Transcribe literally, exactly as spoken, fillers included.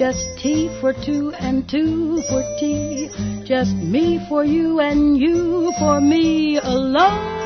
Just tea for two and two for tea. Just me for you and you for me alone.